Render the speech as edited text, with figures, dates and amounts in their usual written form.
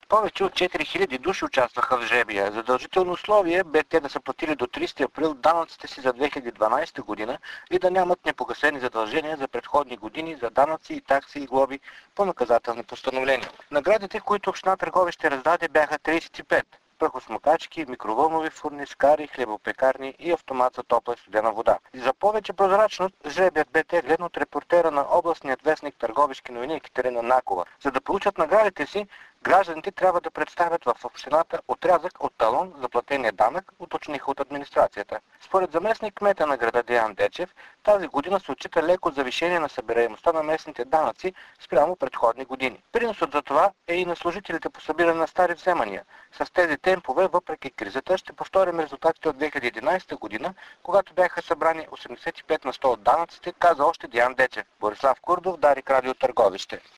Повече от 4000 души участваха в жребия. Задължително условие бе те да са платили до 30 април данъците си за 2012 година и да нямат непогасени задължения за предходни години за данъци и такси и глоби по наказателни постановления. Наградите, които община Търговище раздаде, бяха 35. Прахосмокачки, микровълнови фурни, скари, хлебопекарни и автомат за топла и студена вода. И за повече прозрачност, жребият бе теглен от репортера на областният вестник Търговишки новини Екатерина Накова. За да получат наградите си, гражданите трябва да представят в общината отрязък от талон за платения данък, уточниха от администрацията. Според заместник кмета на града Деян Дечев, тази година се отчита леко завишение на събираемостта на местните данъци спрямо предходни години. Приносът за това е и на служителите по събиране на стари вземания. С тези темпове, въпреки кризата, ще повторим резултатите от 2011 година, когато бяха събрани 85 на 100 от данъците, каза още Деян Дечев. Борислав Курдов, Дарик Радио Търговище.